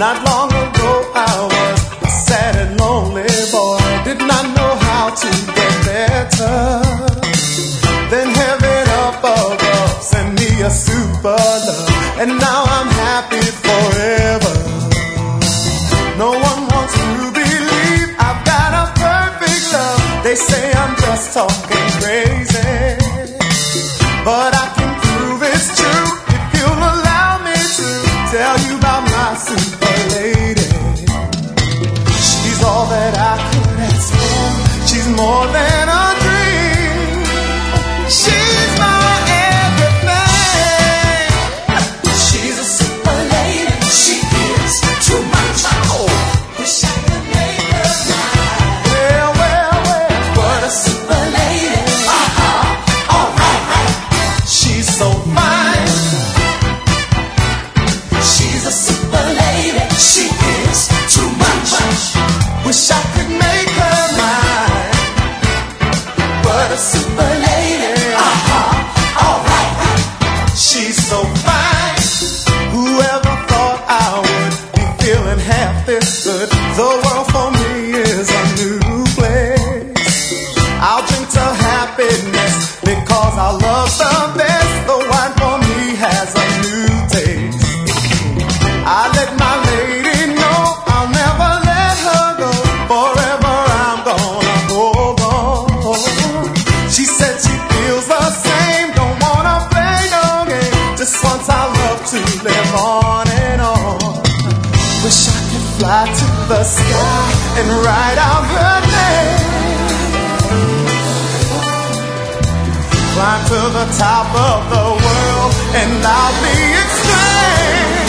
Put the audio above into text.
Not long ago I was a sad and lonely boy, did not know how to get better. Then heaven up above sent me a super love, and now I'm happy forever. No one wants to believe I've got a perfect love. They say I'm just talking crazy, but I can prove it's true if you'll allow me to tell you about my super lady. She's all that I could ask for. She's more than a dream. She's my everything. She's a super lady. She is too much. Oh, wish I could make her mine. Well, what a super lady. All right. She's so fine. She's a super lady. She is too much. Wish I could make her mine. What a super lady. All right. She's so fine. Whoever thought I would be feeling half this good? The world for me is a new place. I'll drink to happiness because our love's the best. The wine for me has a new taste. I let my lady know I'll never let her go. Forever I'm gonna hold on. She said she feels the same, don't wanna play no game. Just wants our love to live on and on. Wish I could fly to the sky and write out her name. Climb to the top of the world and loudly exclaim.